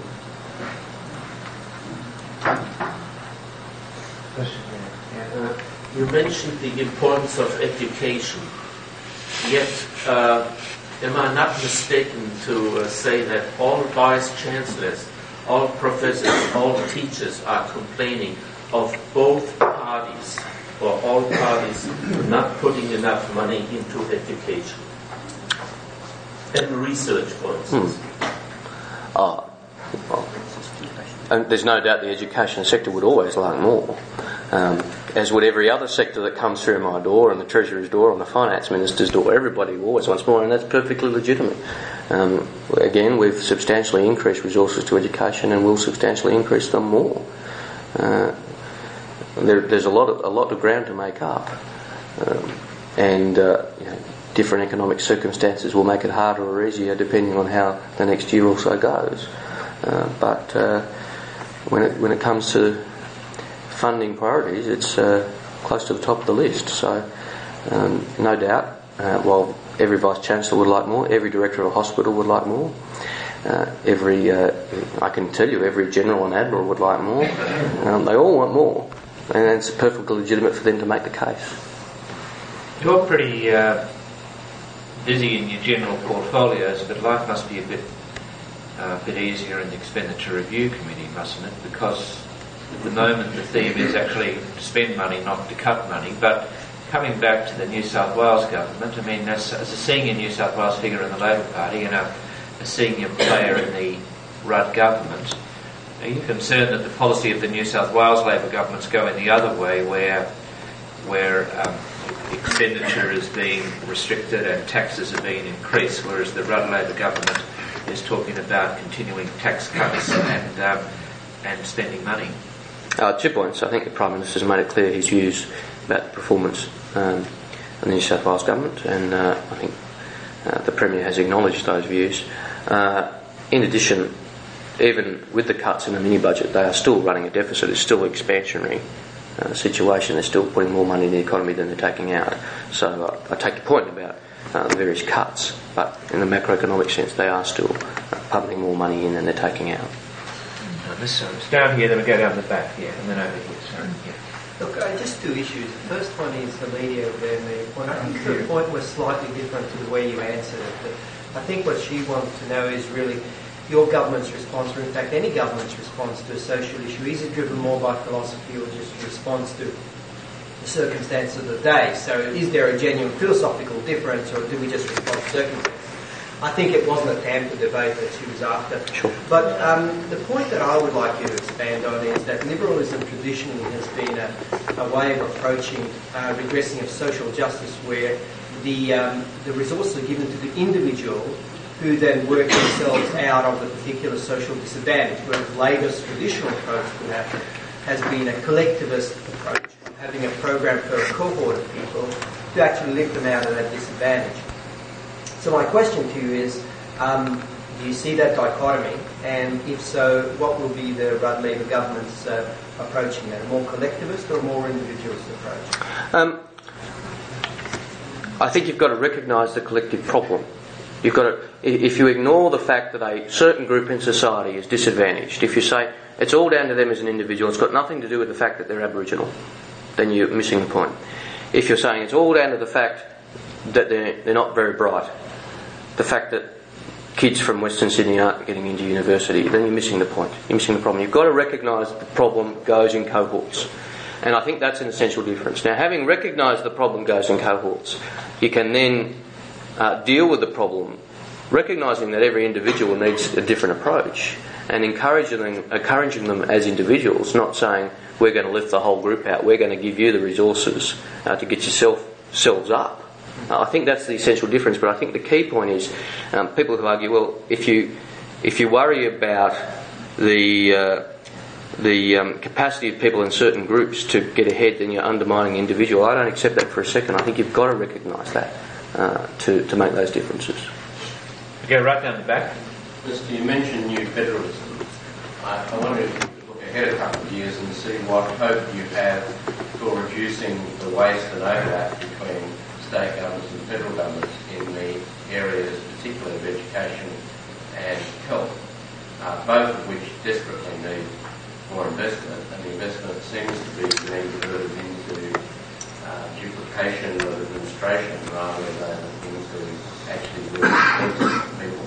Speaker 7: Uh, you mentioned the importance of education, yet uh, am I not mistaken to uh, say that all vice-chancellors, all professors, all teachers are complaining of both parties, or all parties, not putting enough money into education and research, for instance?
Speaker 3: Hmm. Oh, well, and there's no doubt the education sector would always like more, um, as would every other sector that comes through my door, and the Treasurer's door, and the Finance Minister's door. Everybody always wants more, and that's perfectly legitimate. Um, again, we've substantially increased resources to education, and will substantially increase them more. Uh, there, there's a lot of a lot of ground to make up, um, and uh, you know, different economic circumstances will make it harder or easier depending on how the next year or so goes. Uh, but uh, when it when it comes to funding priorities, it's uh, close to the top of the list. So, um, no doubt, uh, while every Vice-Chancellor would like more, every Director of a hospital would like more, uh, every, uh, I can tell you, every General and Admiral would like more. Um, they all want more, and it's perfectly legitimate for them to make the case.
Speaker 2: You're pretty uh, busy in your general portfolios, but life must be a bit, uh, bit easier in the Expenditure Review Committee, mustn't it? Because at the moment the theme is actually to spend money, not to cut money. But coming back to the New South Wales government, I mean, as, as a senior New South Wales figure in the Labor Party and a, a senior player in the Rudd government, are you concerned that the policy of the New South Wales Labor government's going the other way, where where um, expenditure is being restricted and taxes are being increased, whereas the Rudd Labor government is talking about continuing tax cuts and um, and spending money?
Speaker 3: Uh, two points. I think the Prime Minister's made it clear his views about the performance um, of the New South Wales government, and uh, I think uh, the Premier has acknowledged those views. Uh, in addition, even with the cuts in the mini-budget, they are still running a deficit. It's still an expansionary uh, situation. They're still putting more money in the economy than they're taking out. So uh, I take your point about uh, the various cuts, but in the macroeconomic sense, they are still uh, pumping more money in than they're taking out.
Speaker 2: This one. It's down here, then we go down the back, yeah, and then over here. Sorry. Yeah.
Speaker 10: Look, uh, just two issues. The first one is the media of their media point. I think the point was slightly different to the way you answered it. But I think what she wants to know is really your government's response, or in fact any government's response to a social issue. Is it driven more by philosophy or just a response to the circumstance of the day? So is there a genuine philosophical difference, or do we just respond to circumstances? I think it wasn't a pamper debate that she was after.
Speaker 3: Sure.
Speaker 10: But um, the point that I would like you to expand on is that liberalism traditionally has been a, a way of approaching uh, redressing of social justice, where the um, the resources are given to the individual, who then work themselves out of the particular social disadvantage, whereas Labor's traditional approach to that has been a collectivist approach, having a program for a cohort of people to actually lift them out of that disadvantage. So my question to you is, um, do you see that dichotomy? And if so, what will be the Rudd Labor government's uh, approaching that? A more collectivist or a more individualist approach?
Speaker 3: Um, I think you've got to recognise the collective problem. You've got to, if you ignore the fact that a certain group in society is disadvantaged, if you say it's all down to them as an individual, it's got nothing to do with the fact that they're Aboriginal, then you're missing the point. If you're saying it's all down to the fact that they're, they're not very bright, the fact that kids from Western Sydney aren't getting into university, then you're missing the point. You're missing the problem. You've got to recognise the problem goes in cohorts. And I think that's an essential difference. Now, having recognised the problem goes in cohorts, you can then uh, deal with the problem, recognising that every individual needs a different approach, and encouraging them, encouraging them as individuals, not saying we're going to lift the whole group out, we're going to give you the resources uh, to get yourself selves up. Uh, I think that's the essential difference, but I think the key point is um, people who argue, well, if you if you worry about the uh, the um, capacity of people in certain groups to get ahead, then you're undermining the individual. I don't accept that for a second. I think you've got to recognise that uh, to, to make those differences.
Speaker 2: We go right down the back.
Speaker 11: Mister You mentioned new federalism. I, I wonder if you could look ahead a couple of years and see what hope you have for reducing the waste and overlap between state governments and federal governments in the areas, particularly of education and health, uh, both of which desperately need more investment, and the investment seems to be being diverted into uh, duplication of administration rather than into actually really people.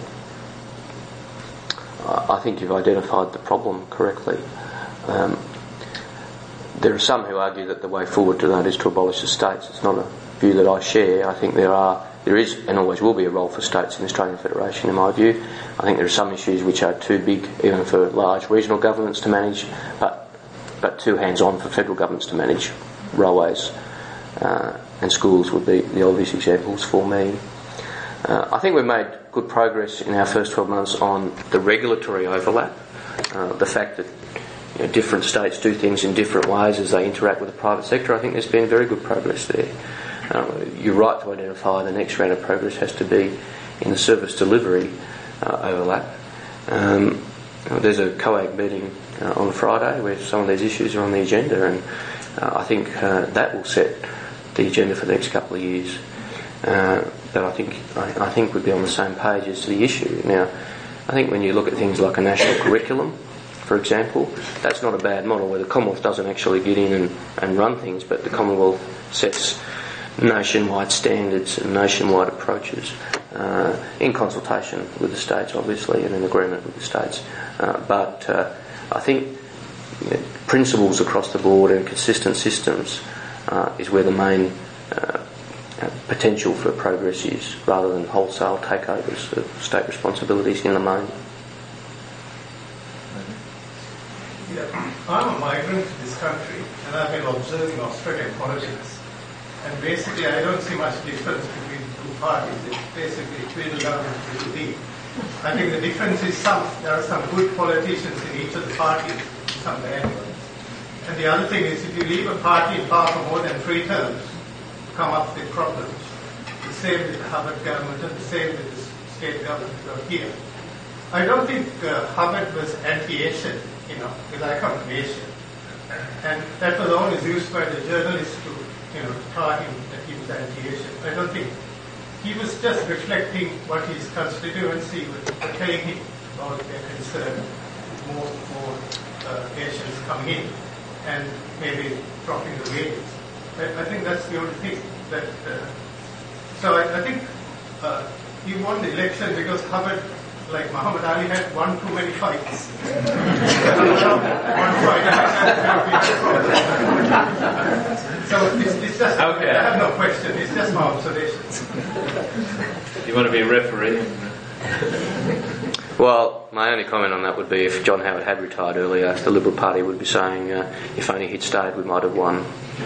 Speaker 3: I think you've identified the problem correctly. Um, there are some who argue that the way forward to that is to abolish the states. It's not a view that I share. I think there are, there is and always will be a role for states in the Australian Federation, in my view. I think there are some issues which are too big even for large regional governments to manage, but but too hands-on for federal governments to manage. Railways uh, and schools would be the obvious examples for me. Uh, I think we've made good progress in our first twelve months on the regulatory overlap, uh, the fact that you know, different states do things in different ways as they interact with the private sector. I think there's been very good progress there. Uh, you're right to identify the next round of progress has to be in the service delivery uh, overlap. Um, there's a COAG meeting uh, on Friday where some of these issues are on the agenda, and uh, I think uh, that will set the agenda for the next couple of years. Uh, but I think I, I think we'd be on the same page as to the issue. Now, I think when you look at things like a national curriculum, for example, that's not a bad model where the Commonwealth doesn't actually get in and, and run things, but the Commonwealth sets nationwide standards and nationwide approaches uh, in consultation with the states, obviously, and in agreement with the states. Uh, but uh, I think you know, principles across the board and consistent systems uh, is where the main uh, potential for progress is, rather than wholesale takeovers of state responsibilities in the main.
Speaker 12: Yeah. I'm a migrant to this country, and I've been observing Australian politics. And basically, I don't see much difference between the two parties. It's basically twiddle government with the I think the difference is some there are some good politicians in each of the parties, some bad ones. And the other thing is, if you leave a party in power for more than three terms, you come up with problems. The same with the Hubbard government, and the same with the state government here. I don't think uh, Hubbard was anti-Asian, you know, because I come from Asia. And that was always used by the journalists to, you know, tell him that he was anti-Asian. I don't think he was just reflecting what his constituency was telling him about their concern, more more uh, Asians coming in and maybe dropping the wages. I, I think that's the only thing that. Uh, so I, I think uh, he won the election because Hubbard, like Muhammad Ali, had one too many fights. one fight. So it's, it's just, okay. I have no question, it's just my observations.
Speaker 2: You want to be a referee?
Speaker 3: Well, my only comment on that would be if John Howard had retired earlier, the Liberal Party would be saying, uh, if only he'd stayed, we might have won.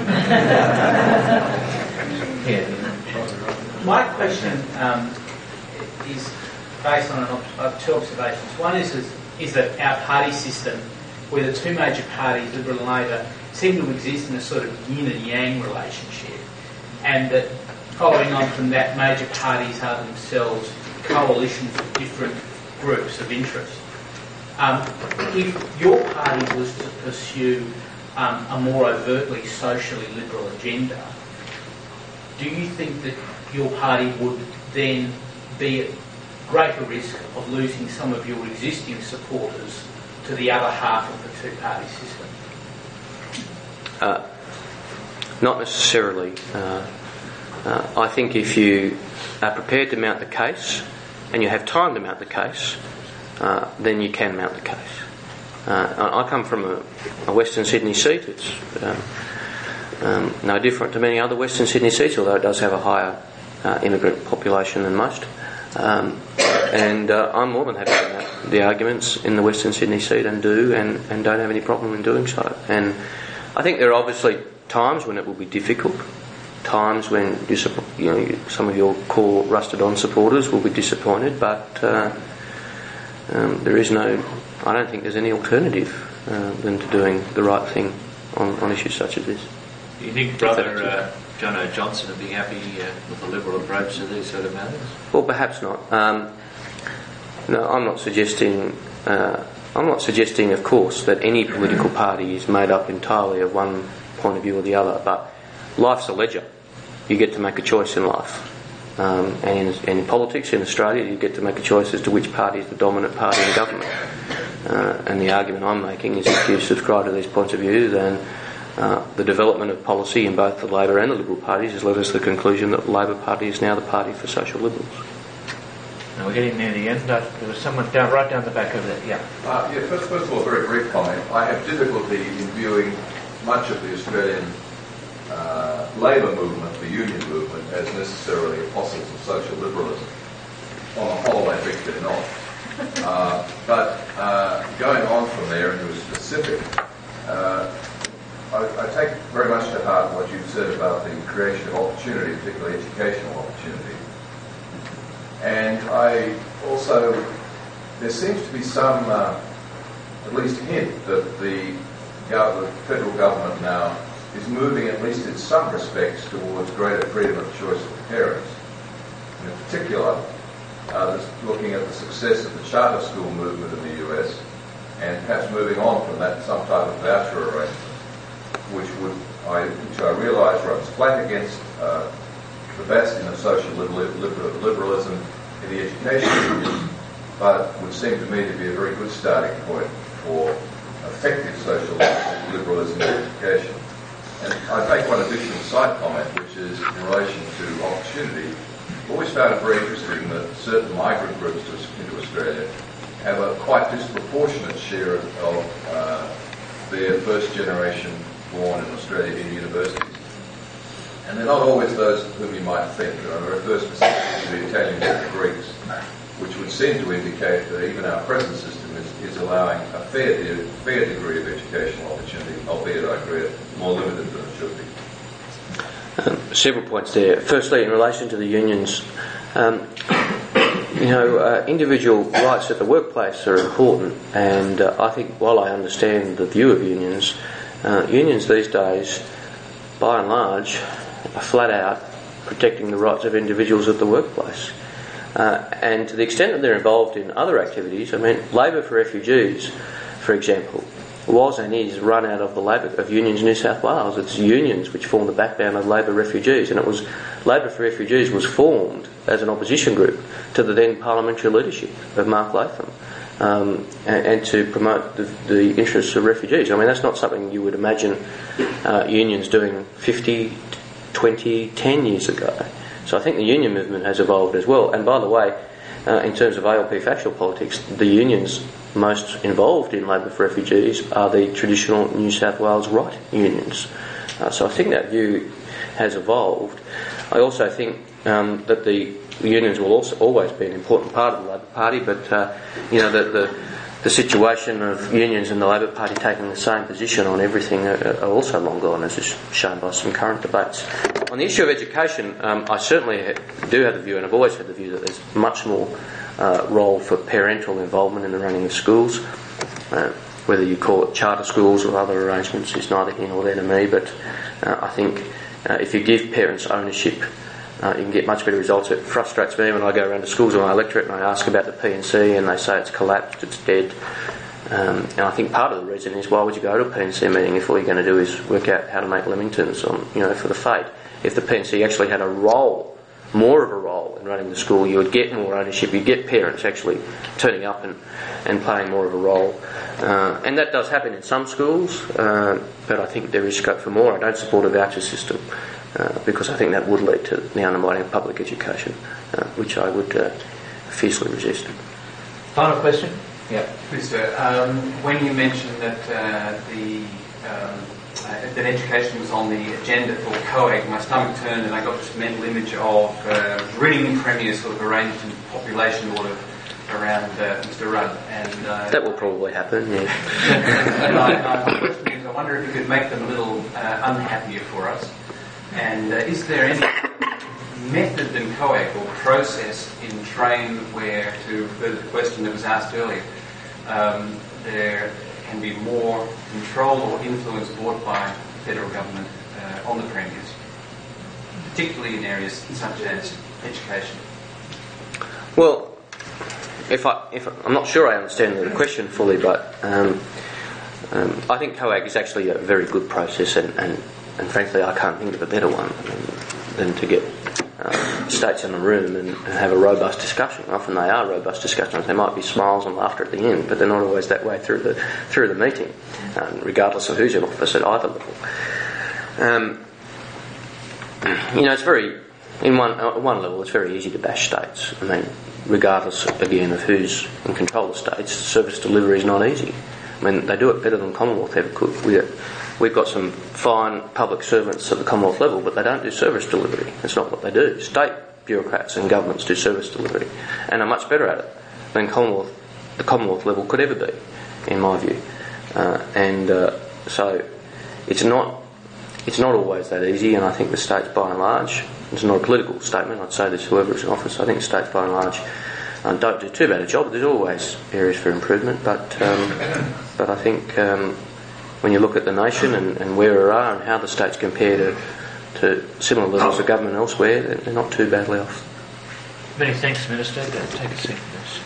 Speaker 13: Yeah. My question um, is based on an op- uh, two observations. One is, is is that our party system, where the two major parties, Liberal and Labor, seem to exist in a sort of yin and yang relationship, and that following on from that, major parties are themselves coalitions of different groups of interest. Um, if your party was to pursue um, a more overtly socially liberal agenda, do you think that your party would then be at greater risk of losing some of your existing supporters to the other half of the two-party system?
Speaker 3: Uh, not necessarily. Uh, uh, I think if you are prepared to mount the case and you have time to mount the case, uh, then you can mount the case. Uh, I come from a, a Western Sydney seat. It's um, um, no different to many other Western Sydney seats, although it does have a higher uh, immigrant population than most. Um, and uh, I'm more than happy to make the arguments in the Western Sydney seat, and do, and, and don't have any problem in doing so. And I think there are obviously times when it will be difficult, times when you, you know, you, some of your core rusted-on supporters will be disappointed, but uh, um, there is no, I don't think there's any alternative uh, than to doing the right thing on, on issues such as this.
Speaker 2: Do you think Brother uh, John O. Johnson would be happy uh, with a Liberal approach to these sort of matters?
Speaker 3: Well, perhaps not. Um, no, I'm not suggesting. Uh, I'm not suggesting, of course, that any political party is made up entirely of one point of view or the other. But life's a ledger. You get to make a choice in life. Um, and, in, and in politics in Australia, you get to make a choice as to which party is the dominant party in government. Uh, and the argument I'm making is if you subscribe to these points of view, then uh, the development of policy in both the Labor and the Liberal parties has led us to the conclusion that the Labor Party is now the party for social liberals.
Speaker 2: Now we're getting near the end. Uh, there was someone down right down the back of there. Yeah.
Speaker 9: Uh, yeah. First, first of all, a very brief comment. I have difficulty in viewing much of the Australian uh, labour movement, the union movement, as necessarily apostles of social liberalism. On the whole, I think they're not. Uh, but uh, going on from there into a specific, uh, I, I take very much to heart what you said about the creation of opportunity, particularly educational opportunity. And I also, there seems to be some, uh, at least hint that the, gov- the federal government now is moving, at least in some respects, towards greater freedom of choice for parents. And in particular, uh, looking at the success of the charter school movement in the U S, and perhaps moving on from that, some type of voucher arrangement, which would, I, which I realise runs flat against uh, the bastion of social liberal, liberal, liberalism in the education system, but would seem to me to be a very good starting point for effective social liberalism in education. And I make one additional side comment, which is in relation to opportunity. I've always found it very interesting that certain migrant groups into Australia have a quite disproportionate share of, of uh, their first generation born in Australia in universities. And they're not always those whom you might think. I refer specifically to the Italians and the Greeks, which would seem to indicate that even our present system is, is allowing a fair, de- fair degree of educational opportunity, albeit, I agree, more limited than it should be.
Speaker 3: Um, several points there. Firstly, in relation to the unions, um, you know, uh, individual rights at the workplace are important, and uh, I think while I understand the view of unions, uh, unions these days, by and large, are flat out protecting the rights of individuals at the workplace. Uh, and to the extent that they're involved in other activities, I mean, Labour for Refugees, for example, was and is run out of the Labour of Unions New South Wales. It's unions which form the backbone of Labour Refugees, and it was Labour for Refugees was formed as an opposition group to the then parliamentary leadership of Mark Latham, um, and, and to promote the, the interests of refugees. I mean, that's not something you would imagine uh, unions doing fifty, twenty, ten years ago. So I think the union movement has evolved as well. And by the way, uh, in terms of A L P factual politics, the unions most involved in Labour for Refugees are the traditional New South Wales right unions. Uh, so I think that view has evolved. I also think um, that the unions will also always be an important part of the Labor Party, but uh, you know the, the the situation of unions and the Labor Party taking the same position on everything are, are also long gone, as is shown by some current debates. On the issue of education, um, I certainly do have the view, and I've always had the view, that there's much more uh, role for parental involvement in the running of schools. Uh, whether you call it charter schools or other arrangements is neither here nor there to me, but uh, I think uh, if you give parents ownership, Uh, you can get much better results. It frustrates me when I go around to schools in my electorate and I ask about the P N C and they say it's collapsed, it's dead. Um, and I think part of the reason is, why would you go to a P N C meeting if all you're going to do is work out how to make Leamingtons on, you know, for the fate? If the P N C actually had a role, more of a role in running the school, you would get more ownership. You'd get parents actually turning up and, and playing more of a role. Uh, and that does happen in some schools, uh, but I think there is scope for more. I don't support a voucher system. Uh, because I think that would lead to the undermining of public education, uh, which I would uh, fiercely resist.
Speaker 2: Final question? Yeah.
Speaker 14: Mister Um, when you mentioned that uh, the um, uh, that education was on the agenda for COAG, my stomach turned and I got this mental image of uh, grinning premiers sort of arranged in population order around uh, Mister Rudd. And uh,
Speaker 3: that will probably happen, yeah.
Speaker 14: And I, I, my question is, I wonder if you could make them a little uh, unhappier for us. And uh, is there any method in COAG or process in train where, to refer to the question that was asked earlier, um, there can be more controlled or influence brought by the federal government uh, on the premiers, particularly in areas such as education?
Speaker 3: Well, if I, if I'm not sure I understand the question fully, but um, um, I think COAG is actually a very good process, and, and, and frankly, I can't think of a better one than, than to get uh, states in the room and, and have a robust discussion. Often they are robust discussions. There might be smiles and laughter at the end, but they're not always that way through the through the meeting, um, regardless of who's in office at either level. Um, you know, it's very in one at one level, it's very easy to bash states. I mean, regardless again of who's in control of states, service delivery is not easy. I mean, they do it better than Commonwealth ever could. We, we've got some fine public servants at the Commonwealth level, but they don't do service delivery. That's not what they do. State bureaucrats and governments do service delivery, and are much better at it than Commonwealth, the Commonwealth level could ever be, in my view. Uh, and uh, so, it's not it's not always that easy. And I think the states, by and large, it's not a political statement. I'd say this to whoever is in office. I think states, by and large, um, don't do too bad a job. There's always areas for improvement, but um, but I think um, when you look at the nation and, and where we are and how the states compare to, to similar levels of government elsewhere, they're, they're not too badly off.
Speaker 2: Many thanks, Minister. Take a seat, please.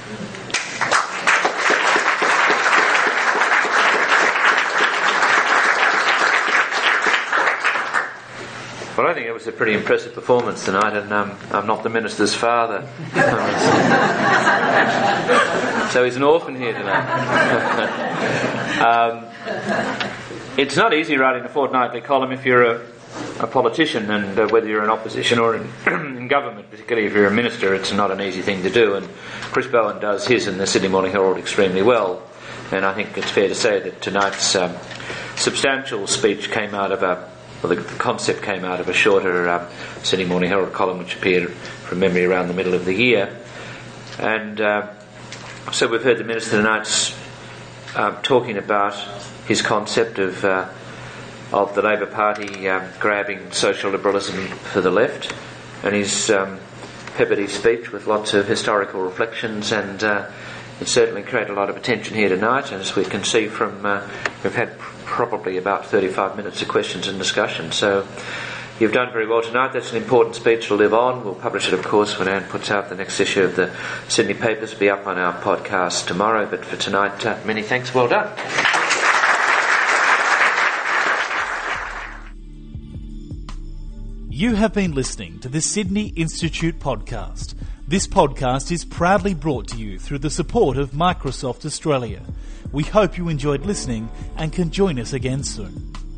Speaker 2: Well, I think it was a pretty impressive performance tonight, and um, I'm not the Minister's father. So he's an orphan here tonight. um, it's not easy writing a fortnightly column if you're a, a politician, and uh, whether you're in opposition or in, in government, particularly if you're a minister, it's not an easy thing to do. And Chris Bowen does his in the Sydney Morning Herald extremely well. And I think it's fair to say that tonight's um, substantial speech came out of a Well, the concept came out of a shorter um, Sydney Morning Herald column which appeared from memory around the middle of the year. And uh, so we've heard the Minister tonight uh, talking about his concept of uh, of the Labor Party um, grabbing social liberalism for the left, and he's um, peppered his speech with lots of historical reflections, and uh, it certainly created a lot of attention here tonight. And as we can see from, uh, we've had probably about thirty-five minutes of questions and discussion. So you've done very well tonight. That's an important speech to live on. We'll publish it, of course, when Anne puts out the next issue of the Sydney Papers. It'll be up on our podcast tomorrow. But for tonight, uh, many thanks. Well done.
Speaker 1: You have been listening to the Sydney Institute podcast. This podcast is proudly brought to you through the support of Microsoft Australia. We hope you enjoyed listening and can join us again soon.